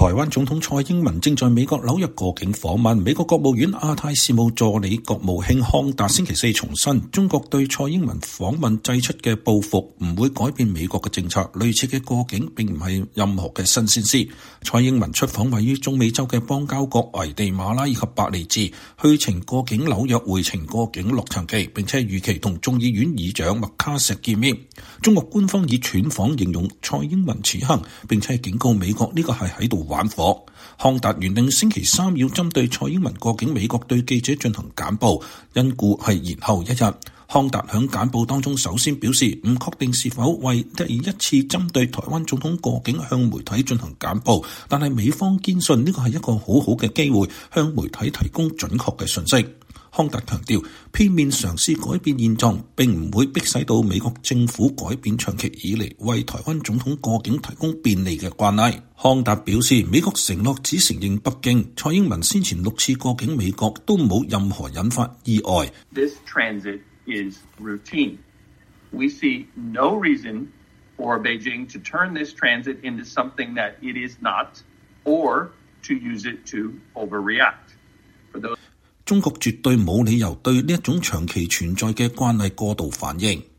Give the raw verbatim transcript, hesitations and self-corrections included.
台灣總統蔡英文正在美國紐約過境訪問，美國國務院亞太事務助理國務卿康達星期四重申，中國對蔡英文訪問祭出嘅報復唔會改變美國嘅政策，類似嘅過境並唔係任何嘅新鮮事。蔡英文出訪位於中美洲嘅邦交國危地馬拉以及伯利茲，去程過境紐約，回程過境洛杉磯，並且預期同眾議院議長麥卡錫見面。中國官方以竄訪形容蔡英文此行，並且警告美國呢個係喺度玩火。康達原定星期三要針對蔡英文過境美國對記者進行簡報，因故係延後一日。康達響簡報當中首先表示唔確定是否為第一次針對台灣總統過境向媒體進行簡報，但係美方堅信呢個係一個好好嘅機會，向媒體提供準確嘅信息。康達強調，片面嘗試改變現狀並唔會迫使到美國政府改變長期以嚟為台灣總統過境提供便利嘅慣例。康達表示，美國承諾只承認北京，蔡英文先前六次過境美國都冇任何引發意外。 This transit is routine. We see no reason for Beijing to turn this transit into something that it is not, or to use it to overreact. For those 中國絕對冇理由對呢一種長期存在嘅慣例過度反應。